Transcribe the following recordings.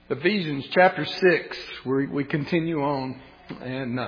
Ephesians chapter 6, we continue on, and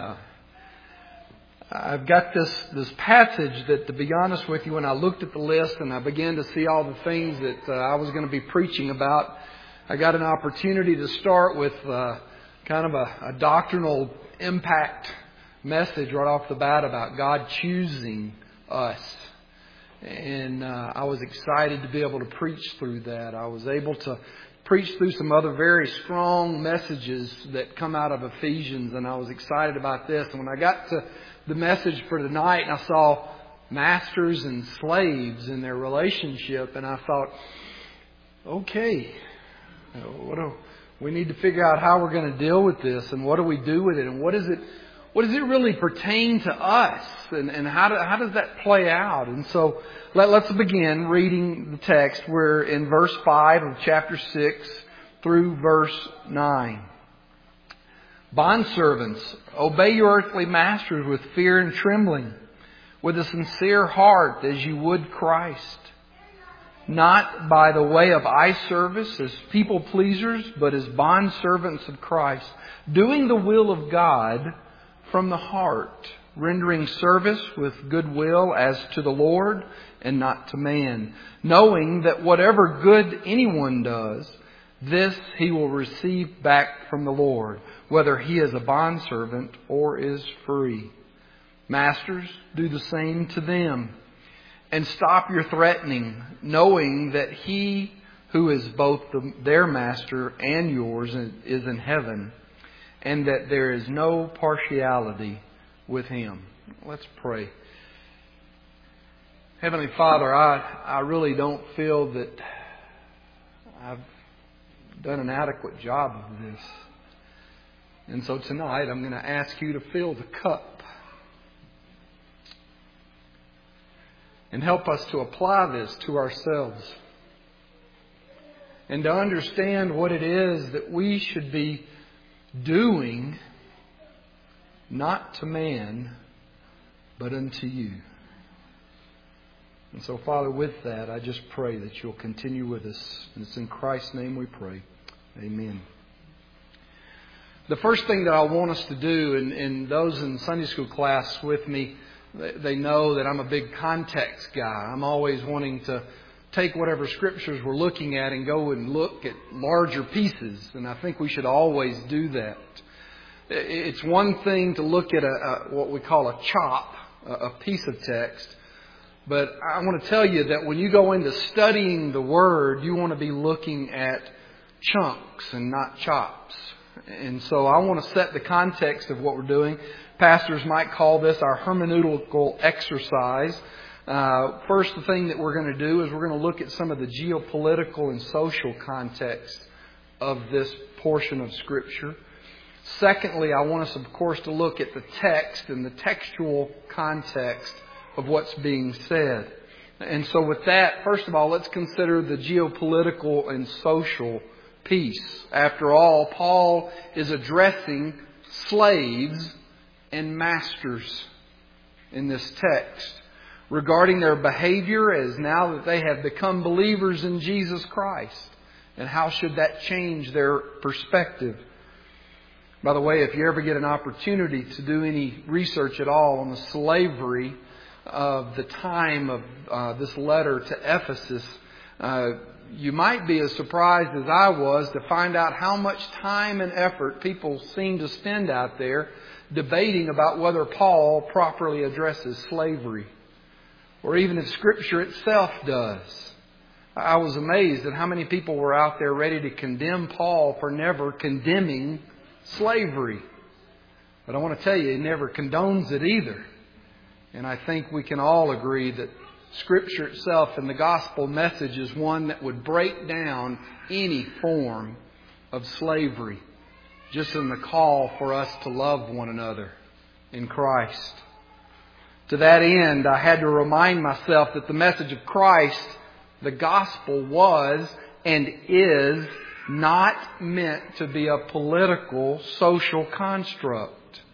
I've got this passage that, to be honest with you, when I looked at the list and I began to see all the things that I was going to be preaching about, I got an opportunity to start with kind of a doctrinal impact message right off the bat about God choosing us. And I was excited to be able to preach through that. I was able to preach through some other very strong messages that come out of Ephesians, and I was excited about this. And when I got to the message for tonight, and I saw masters and slaves in their relationship, and I thought, okay, we need to figure out how we're going to deal with this, and what do we do with it, and what does it really pertain to us, and how does that play out? And so let's begin reading the text. We're in verse 5 of chapter 6 through verse 9. Bondservants, obey your earthly masters with fear and trembling, with a sincere heart as you would Christ, not by the way of eye service as people pleasers, but as bondservants of Christ, doing the will of God from the heart, rendering service with good will as to the Lord and not to man, knowing that whatever good anyone does, this he will receive back from the Lord, whether he is a bondservant or is free. Masters, do the same to them, and stop your threatening, knowing that he who is both their master and yours is in heaven, and that there is no partiality with him. Let's pray. Heavenly Father, I really don't feel that I've done an adequate job of this. And so tonight I'm going to ask you to fill the cup and help us to apply this to ourselves and to understand what it is that we should be doing, not to man, but unto you. And so, Father, with that, I just pray that you'll continue with us. And it's in Christ's name we pray. Amen. The first thing that I want us to do, and those in Sunday school class with me, they know that I'm a big context guy. I'm always wanting to take whatever scriptures we're looking at and go and look at larger pieces. And I think we should always do that. It's one thing to look at what we call a chop, a piece of text. But I want to tell you that when you go into studying the Word, you want to be looking at chunks and not chops. And so I want to set the context of what we're doing. Pastors might call this our hermeneutical exercise. First, the thing that we're going to do is we're going to look at some of the geopolitical and social context of this portion of Scripture. Secondly, I want us, of course, to look at the text and the textual context of what's being said. And so with that, first of all, let's consider the geopolitical and social piece. After all, Paul is addressing slaves and masters in this text regarding their behavior as now that they have become believers in Jesus Christ. And how should that change their perspective? By the way, if you ever get an opportunity to do any research at all on the slavery of the time of this letter to Ephesus, you might be as surprised as I was to find out how much time and effort people seem to spend out there debating about whether Paul properly addresses slavery, or even if Scripture itself does. I was amazed at how many people were out there ready to condemn Paul for never condemning slavery. But I want to tell you, he never condones it either. And I think we can all agree that Scripture itself and the gospel message is one that would break down any form of slavery, just in the call for us to love one another in Christ. To that end, I had to remind myself that the message of Christ, the gospel, was and is not meant to be a political, social construct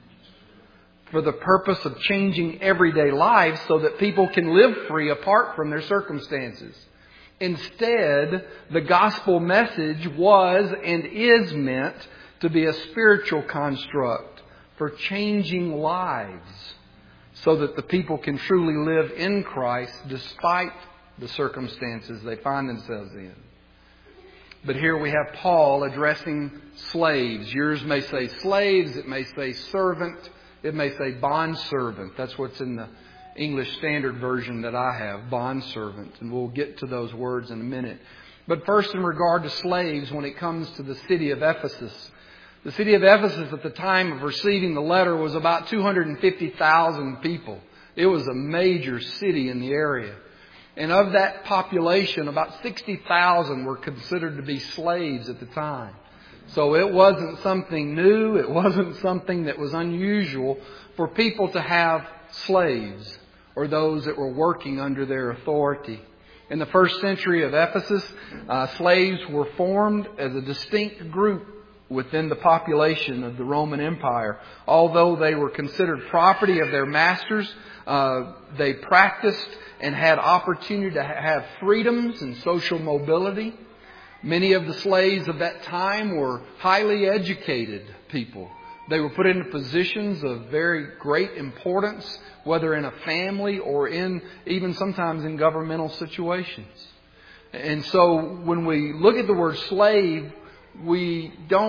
for the purpose of changing everyday lives so that people can live free apart from their circumstances. Instead, the gospel message was and is meant to be a spiritual construct for changing lives so that the people can truly live in Christ despite the circumstances they find themselves in. But here we have Paul addressing slaves. Yours may say slaves, it may say servant, it may say bondservant. That's what's in the English Standard Version that I have, bondservant. And we'll get to those words in a minute. But first, in regard to slaves, when it comes to the city of Ephesus. The city of Ephesus at the time of receiving the letter was about 250,000 people. It was a major city in the area. And of that population, about 60,000 were considered to be slaves at the time. So it wasn't something new. It wasn't something that was unusual for people to have slaves or those that were working under their authority. In the first century of Ephesus, slaves were formed as a distinct group within the population of the Roman Empire. Although they were considered property of their masters, they practiced and had opportunity to have freedoms and social mobility. Many of the slaves of that time were highly educated people. They were put into positions of very great importance, whether in a family or in even sometimes in governmental situations. And so when we look at the word slave, we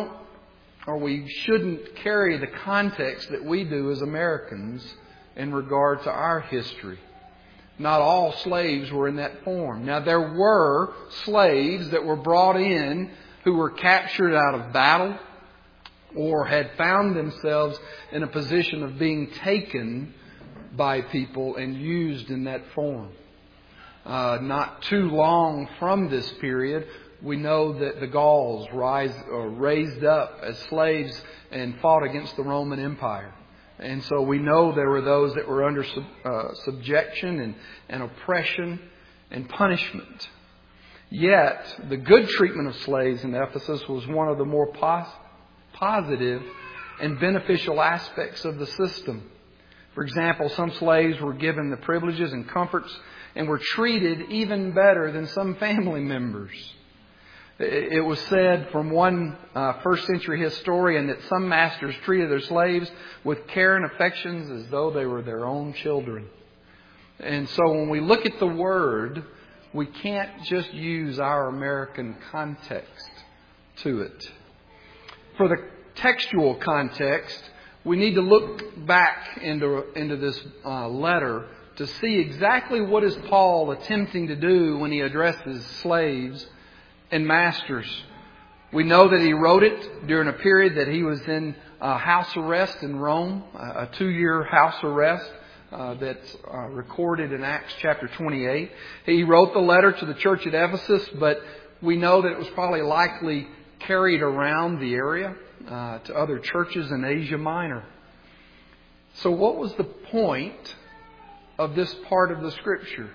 shouldn't carry the context that we do as Americans in regard to our history. Not all slaves were in that form. Now, there were slaves that were brought in who were captured out of battle or had found themselves in a position of being taken by people and used in that form. Not too long from this period, we know that the Gauls raised up as slaves and fought against the Roman Empire. And so we know there were those that were under subjection and oppression and punishment. Yet, the good treatment of slaves in Ephesus was one of the more positive and beneficial aspects of the system. For example, some slaves were given the privileges and comforts and were treated even better than some family members. It was said from one first century historian that some masters treated their slaves with care and affections as though they were their own children. And so when we look at the word, we can't just use our American context to it. For the textual context, we need to look back into this letter to see exactly what is Paul attempting to do when he addresses slaves and masters. We know that he wrote it during a period that he was in house arrest in Rome, a 2-year house arrest that's recorded in Acts chapter 28. He wrote the letter to the church at Ephesus, but we know that it was probably likely carried around the area to other churches in Asia Minor. So what was the point of this part of the Scripture?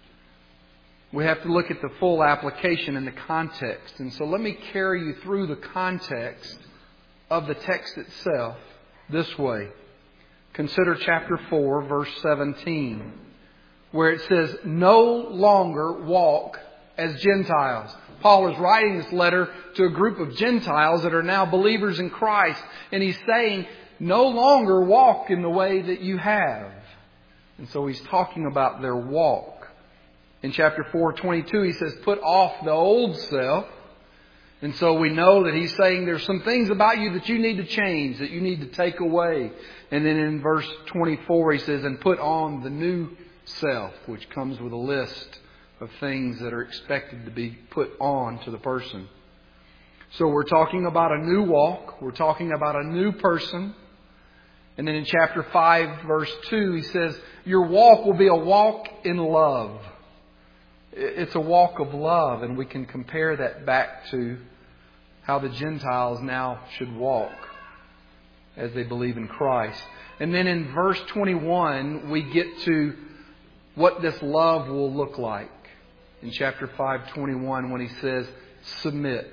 We have to look at the full application and the context. And so let me carry you through the context of the text itself this way. Consider chapter 4, verse 17, where it says, "No longer walk as Gentiles." Paul is writing this letter to a group of Gentiles that are now believers in Christ. And he's saying, no longer walk in the way that you have. And so he's talking about their walk. In chapter 4:22, he says, put off the old self. And so we know that he's saying there's some things about you that you need to change, that you need to take away. And then in verse 24, he says, and put on the new self, which comes with a list of things that are expected to be put on to the person. So we're talking about a new walk. We're talking about a new person. And then in chapter 5, verse 2, he says, your walk will be a walk in love. It's a walk of love, and we can compare that back to how the Gentiles now should walk as they believe in Christ. And then in verse 21, we get to what this love will look like. In chapter 5:21, when he says, submit.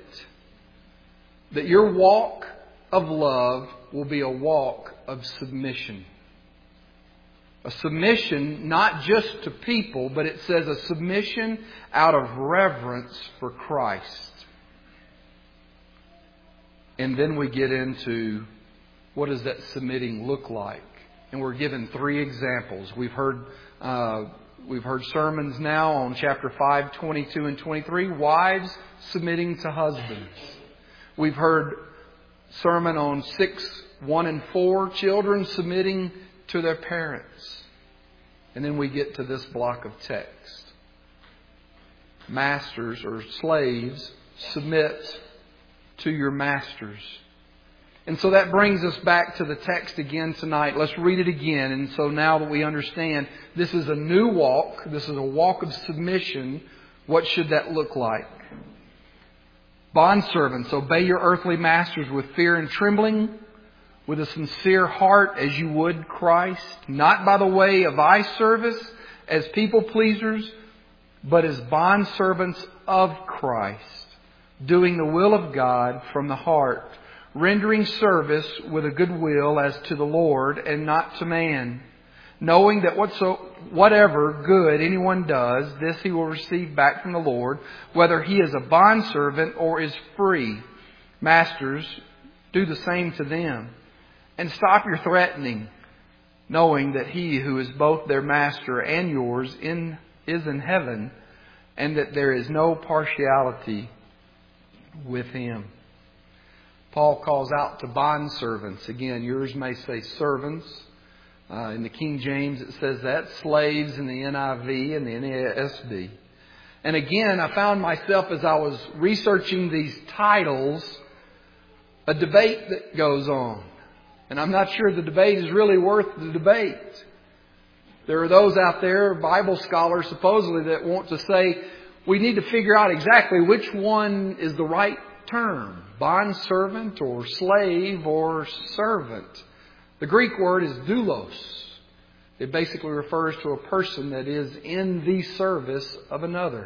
That your walk of love will be a walk of submission. A submission not just to people, but it says a submission out of reverence for Christ. And then we get into what does that submitting look like? And we're given 3 examples. We've heard sermons now on chapter 5, 22 and 23. Wives submitting to husbands. We've heard sermon on 6, 1 and 4. Children submitting to their parents. And then we get to this block of text. Masters or slaves, submit to your masters. And so that brings us back to the text again tonight. Let's read it again. And so now that we understand this is a new walk, this is a walk of submission, what should that look like? Bondservants, obey your earthly masters with fear and trembling, with a sincere heart as you would Christ, not by the way of eye service as people pleasers, but as bondservants of Christ, doing the will of God from the heart, rendering service with a good will as to the Lord and not to man, knowing that whatever good anyone does, this he will receive back from the Lord, whether he is a bondservant or is free. Masters, do the same to them. And stop your threatening, knowing that he who is both their master and yours is in heaven, and that there is no partiality with him. Paul calls out to bondservants. Again, yours may say servants. In the King James it says that. Slaves in the NIV and the NASB. And again, I found myself as I was researching these titles, a debate that goes on. And I'm not sure the debate is really worth the debate. There are those out there, Bible scholars supposedly, that want to say we need to figure out exactly which one is the right term. Bondservant or slave or servant. The Greek word is doulos. It basically refers to a person that is in the service of another.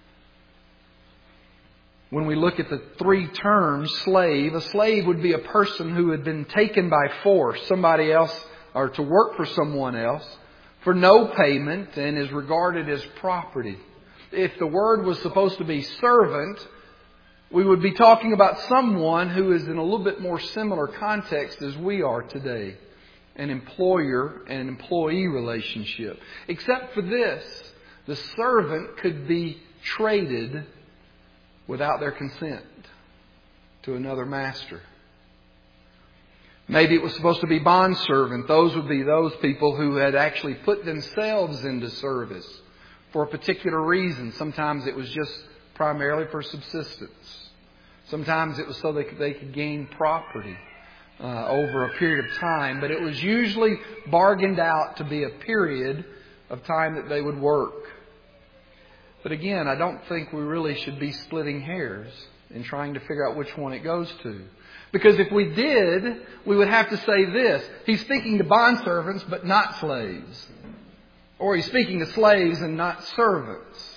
When we look at the 3 terms, slave, a slave would be a person who had been taken by force, somebody else, or to work for someone else, for no payment and is regarded as property. If the word was supposed to be servant, we would be talking about someone who is in a little bit more similar context as we are today. An employer and employee relationship. Except for this, the servant could be traded without their consent to another master. Maybe it was supposed to be bondservant. Those would be those people who had actually put themselves into service for a particular reason. Sometimes it was just primarily for subsistence. Sometimes it was so they could gain property over a period of time. But it was usually bargained out to be a period of time that they would work. But again, I don't think we really should be splitting hairs in trying to figure out which one it goes to. Because if we did, we would have to say this. He's speaking to bondservants but not slaves. Or he's speaking to slaves and not servants.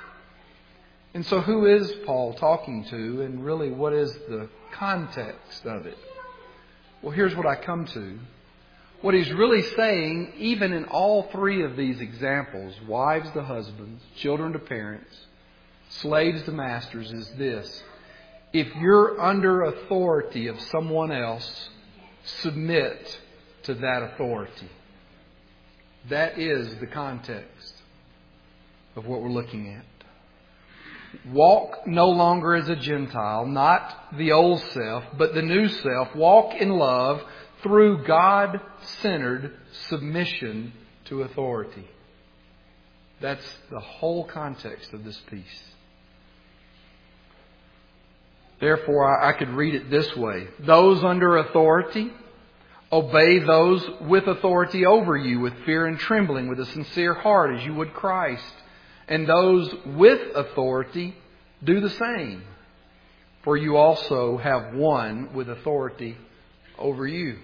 And so who is Paul talking to, and really what is the context of it? Well, here's what I come to. What he's really saying, even in all 3 of these examples, wives to husbands, children to parents, slaves to masters, is this. If you're under authority of someone else, submit to that authority. That is the context of what we're looking at. Walk no longer as a Gentile, not the old self, but the new self. Walk in love through God-centered submission to authority. That's the whole context of this piece. Therefore, I could read it this way. Those under authority, obey those with authority over you with fear and trembling, with a sincere heart as you would Christ. And those with authority, do the same. For you also have one with authority over you.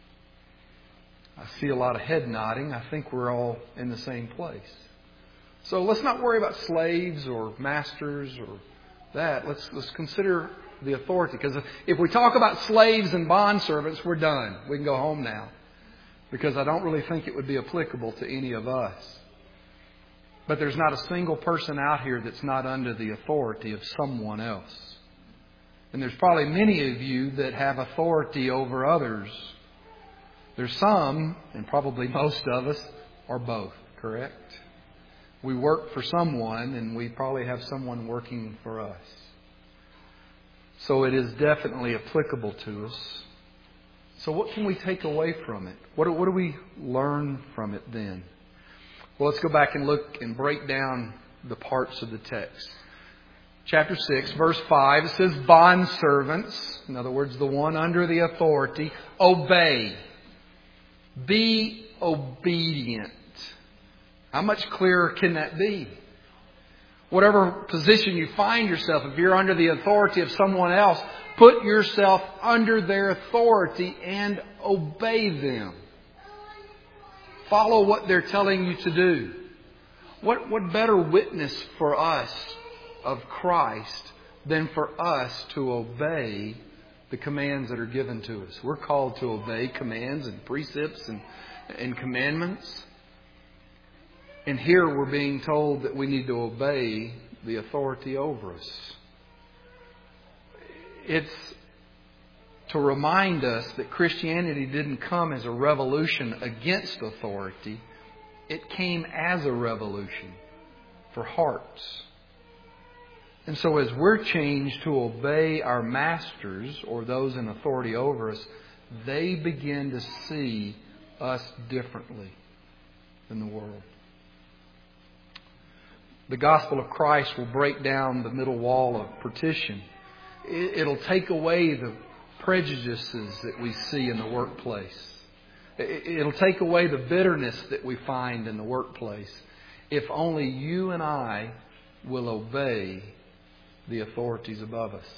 I see a lot of head nodding. I think we're all in the same place. So let's not worry about slaves or masters or that. Let's consider the authority. Because if we talk about slaves and bondservants, we're done. We can go home now. because I don't really think it would be applicable to any of us. But there's not a single person out here that's not under the authority of someone else. And there's probably many of you that have authority over others. There's some, and probably most of us, are both, correct? We work for someone, and we probably have someone working for us. So it is definitely applicable to us. So what can we take away from it? What do we learn from it then? Well, let's go back and look and break down the parts of the text. Chapter 6, verse 5, it says, bondservants, in other words, the one under the authority, obey. Be obedient. How much clearer can that be? Whatever position you find yourself, if you're under the authority of someone else, put yourself under their authority and obey them. Follow what they're telling you to do. What better witness for us of Christ than for us to obey the commands that are given to us? We're called to obey commands and precepts and commandments. And here we're being told that we need to obey the authority over us. It's to remind us that Christianity didn't come as a revolution against authority. It came as a revolution for hearts. And so as we're changed to obey our masters or those in authority over us, they begin to see us differently than the world. The gospel of Christ will break down the middle wall of partition. It'll take away the prejudices that we see in the workplace. It'll take away the bitterness that we find in the workplace if only you and I will obey the authorities above us.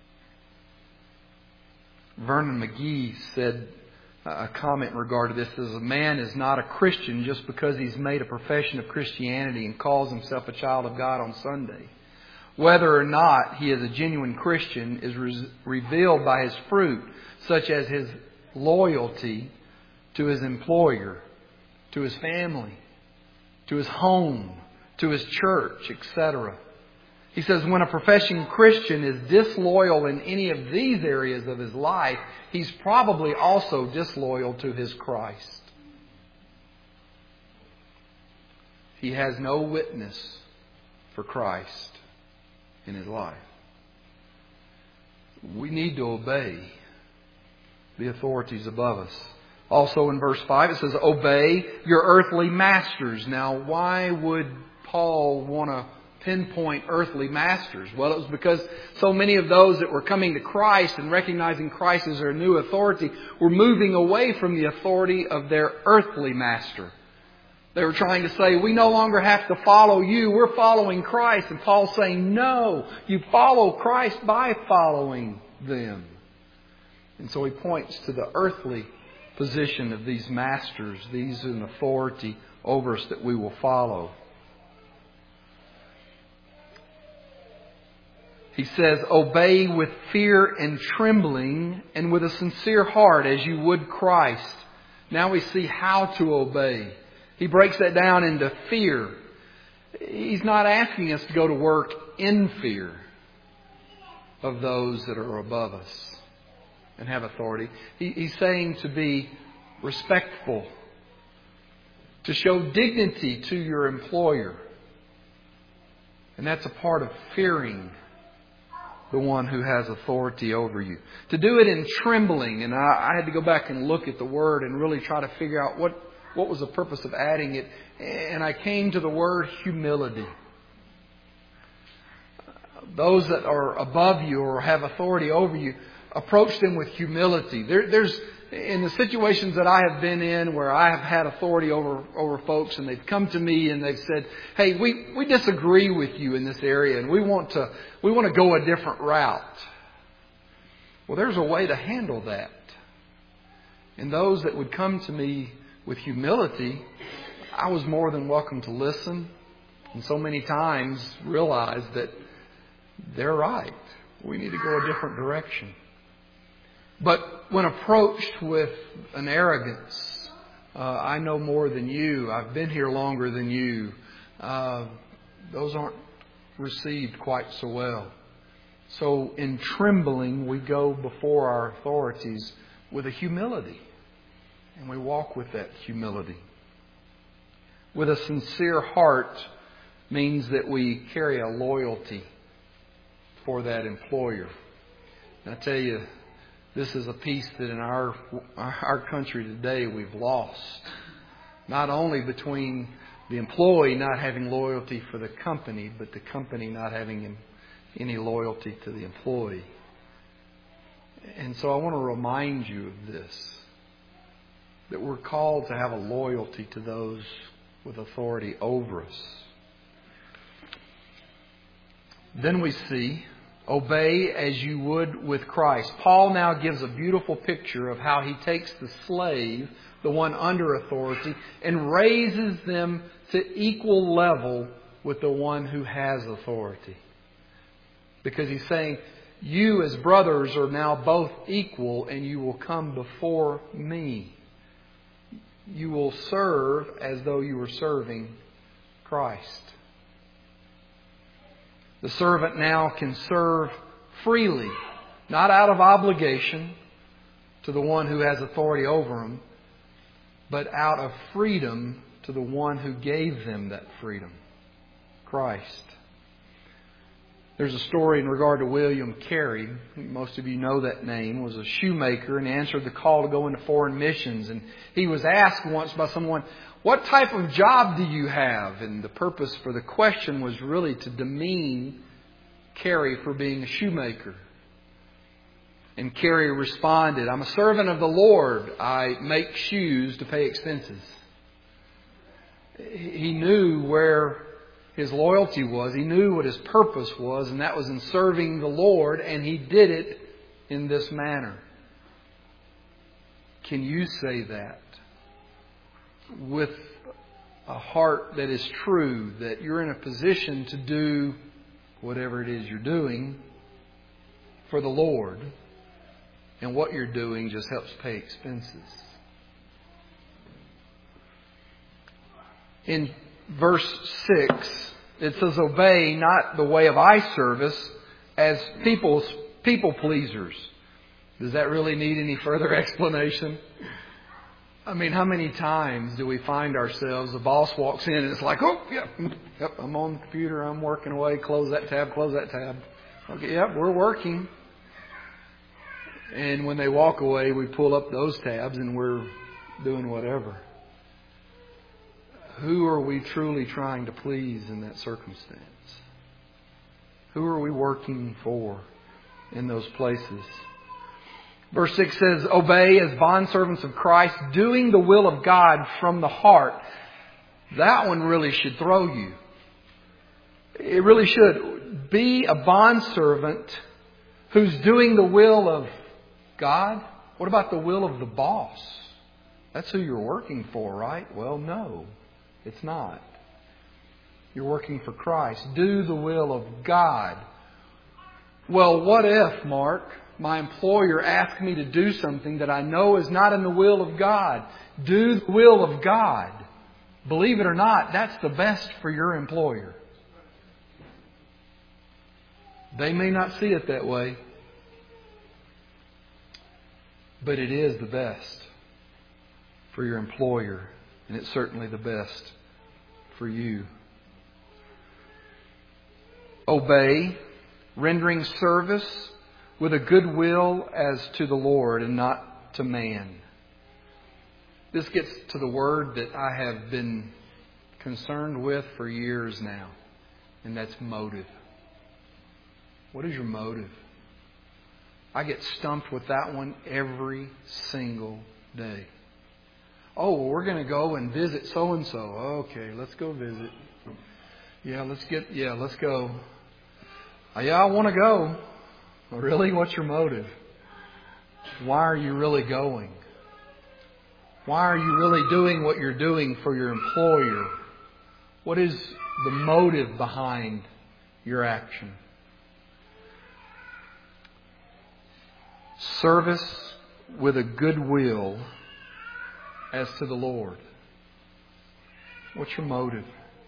Vernon McGee said a comment regarding this as a man is not a Christian just because he's made a profession of Christianity and calls himself a child of God on Sunday. Whether or not he is a genuine Christian is revealed by his fruit, such as his loyalty to his employer, to his family, to his home, to his church, etc. He says when a professing Christian is disloyal in any of these areas of his life, he's probably also disloyal to his Christ. He has no witness for Christ in his life. We need to obey the authorities above us. Also in verse 5 it says, obey your earthly masters. Now why would Paul want to pinpoint earthly masters? Well, it was because so many of those that were coming to Christ and recognizing Christ as their new authority were moving away from the authority of their earthly master. They were trying to say, we no longer have to follow you, we're following Christ. And Paul's saying, no, you follow Christ by following them. And so he points to the earthly position of these masters, these in authority over us that we will follow. He says, obey with fear and trembling and with a sincere heart as you would Christ. Now we see how to obey. He breaks that down into fear. He's not asking us to go to work in fear of those that are above us and have authority. He's saying to be respectful, to show dignity to your employer. And that's a part of fearing the one who has authority over you. To do it in trembling. And I had to go back and look at the word and really try to figure out what was the purpose of adding it. And I came to the word humility. Those that are above you or have authority over you, approach them with humility. There's in the situations that I have been in where I have had authority over folks and they've come to me and they've said, hey, we disagree with you in this area and we want to go a different route. Well, there's a way to handle that. And those that would come to me with humility, I was more than welcome to listen and so many times realize that they're right. We need to go a different direction. But when approached with an arrogance I know more than you. I've been here longer than you. Those aren't received quite so well. So in trembling, we go before our authorities with a humility. And we walk with that humility. With a sincere heart means that we carry a loyalty for that employer. And I tell you, this is a piece that in our country today we've lost. Not only between the employee not having loyalty for the company, but the company not having any loyalty to the employee. And so I want to remind you of this, that we're called to have a loyalty to those with authority over us. Then we see, obey as you would with Christ. Paul now gives a beautiful picture of how he takes the slave, the one under authority, and raises them to equal level with the one who has authority. Because he's saying, you as brothers are now both equal and you will come before me. You will serve as though you were serving Christ. The servant now can serve freely, not out of obligation to the one who has authority over him, but out of freedom to the one who gave them that freedom, Christ. There's a story in regard to William Carey. Most of you know that name. Was a shoemaker and answered the call to go into foreign missions. And he was asked once by someone, what type of job do you have? And the purpose for the question was really to demean Carey for being a shoemaker. And Carey responded, I'm a servant of the Lord. I make shoes to pay expenses. He knew where his loyalty was. He knew what his purpose was, and that was in serving the Lord, and he did it in this manner. Can you say that with a heart that is true, that you're in a position to do whatever it is you're doing for the Lord, and what you're doing just helps pay expenses? In verse 6, it says, obey not the way of eye service as people pleasers. Does that really need any further explanation? I mean, how many times do we find ourselves, the boss walks in and it's like, oh, yep, I'm on the computer, I'm working away, close that tab. Okay, yep, we're working. And when they walk away, we pull up those tabs and we're doing whatever. Who are we truly trying to please in that circumstance? Who are we working for in those places? Verse 6 says, obey as bondservants of Christ, doing the will of God from the heart. That one really should throw you. It really should. Be a bondservant who's doing the will of God. What about the will of the boss? That's who you're working for, right? Well, no. It's not. You're working for Christ. Do the will of God. Well, what if, Mark, my employer asks me to do something that I know is not in the will of God? Do the will of God. Believe it or not, that's the best for your employer. They may not see it that way, but it is the best for your employer. And it's certainly the best for you. Obey, rendering service with a good will as to the Lord and not to man. This gets to the word that I have been concerned with for years now, and that's motive. What is your motive? I get stumped with that one every single day. Oh, well, we're going to go and visit so-and-so. Okay, let's go visit. Let's go. I want to go. Well, really? What's your motive? Why are you really going? Why are you really doing what you're doing for your employer? What is the motive behind your action? Service with a good will as to the Lord? What's your motive?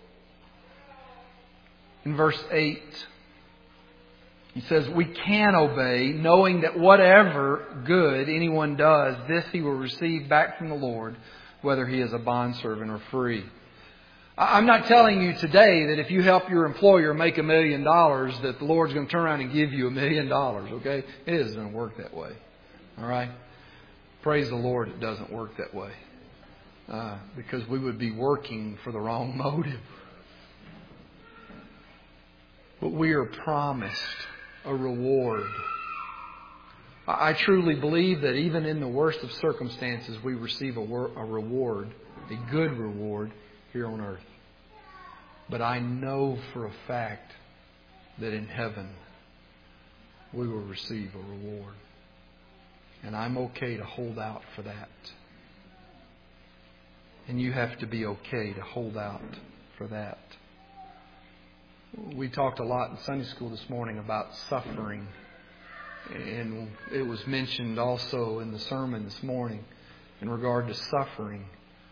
In verse 8, he says, we can obey, knowing that whatever good anyone does, this he will receive back from the Lord, whether he is a bondservant or free. I'm not telling you today that if you help your employer make $1 million, that the Lord's going to turn around and give you $1 million, okay? It doesn't work that way. All right? Praise the Lord, it doesn't work that way. Because we would be working for the wrong motive. But we are promised a reward. I truly believe that even in the worst of circumstances, we receive a reward, a good reward here on earth. But I know for a fact that in heaven we will receive a reward. And I'm okay to hold out for that. And you have to be okay to hold out for that. We talked a lot in Sunday school this morning about suffering. And it was mentioned also in the sermon this morning in regard to suffering.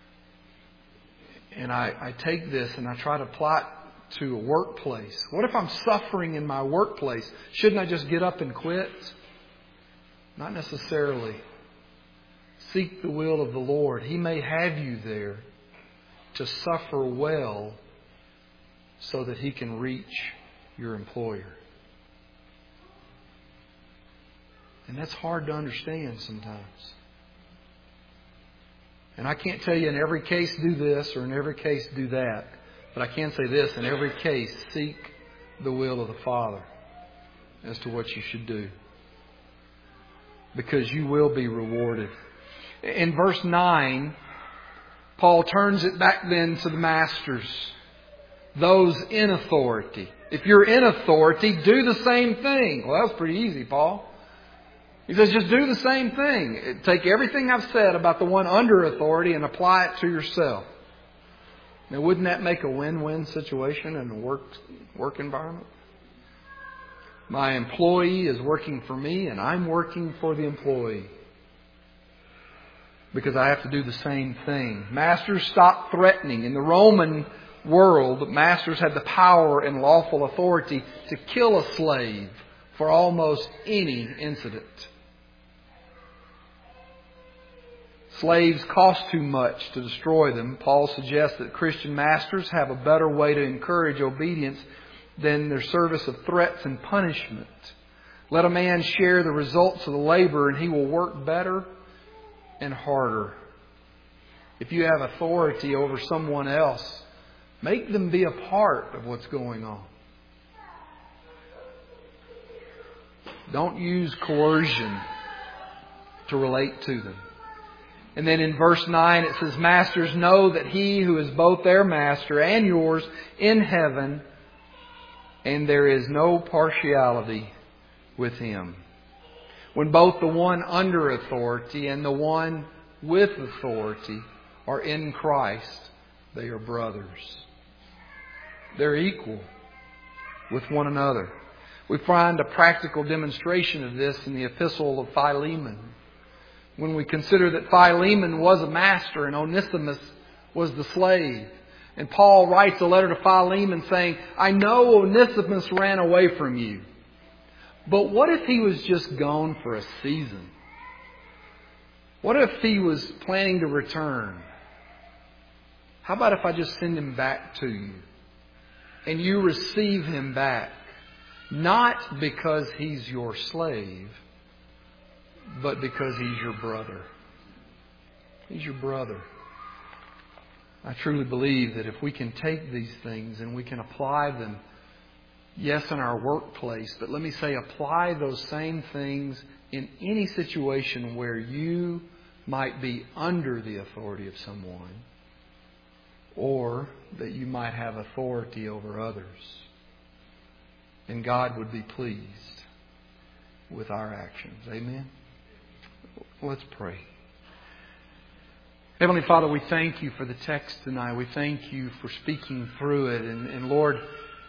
And I take this and I try to apply it to a workplace. What if I'm suffering in my workplace? Shouldn't I just get up and quit? Not necessarily. Seek the will of the Lord. He may have you there to suffer well so that He can reach your employer. And that's hard to understand sometimes. And I can't tell you in every case do this or in every case do that. But I can say this, in every case seek the will of the Father as to what you should do. Because you will be rewarded. In verse 9, Paul turns it back then to the masters. Those in authority. If you're in authority, do the same thing. Well, that's pretty easy, Paul. He says, just do the same thing. Take everything I've said about the one under authority and apply it to yourself. Now, wouldn't that make a win-win situation in a work environment? My employee is working for me and I'm working for the employee. Because I have to do the same thing. Masters, stop threatening. In the Roman world, masters had the power and lawful authority to kill a slave for almost any incident. Slaves cost too much to destroy them. Paul suggests that Christian masters have a better way to encourage obedience than their service of threats and punishment. Let a man share the results of the labor and he will work better and harder. If you have authority over someone else, make them be a part of what's going on. Don't use coercion to relate to them. And then in verse 9 it says, Masters, know that He who is both their master and yours in heaven, and there is no partiality with Him. When both the one under authority and the one with authority are in Christ, they are brothers. They're equal with one another. We find a practical demonstration of this in the epistle of Philemon. When we consider that Philemon was a master and Onesimus was the slave. And Paul writes a letter to Philemon saying, I know Onesimus ran away from you. But what if he was just gone for a season? What if he was planning to return? How about if I just send him back to you? And you receive him back. Not because he's your slave, but because he's your brother. He's your brother. I truly believe that if we can take these things and we can apply them, yes, in our workplace, but let me say apply those same things in any situation where you might be under the authority of someone or that you might have authority over others. And God would be pleased with our actions. Amen? Let's pray. Heavenly Father, we thank You for the text tonight. We thank You for speaking through it. And Lord,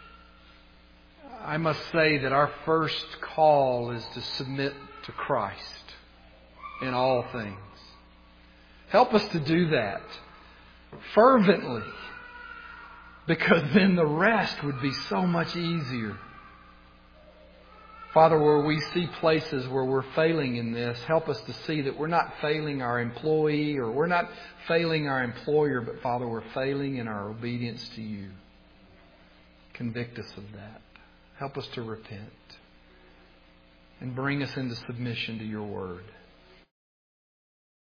I must say that our first call is to submit to Christ in all things. Help us to do that fervently, because then the rest would be so much easier. Father, where we see places where we're failing in this, help us to see that we're not failing our employee or we're not failing our employer, but Father, we're failing in our obedience to You. Convict us of that. Help us to repent and bring us into submission to Your Word.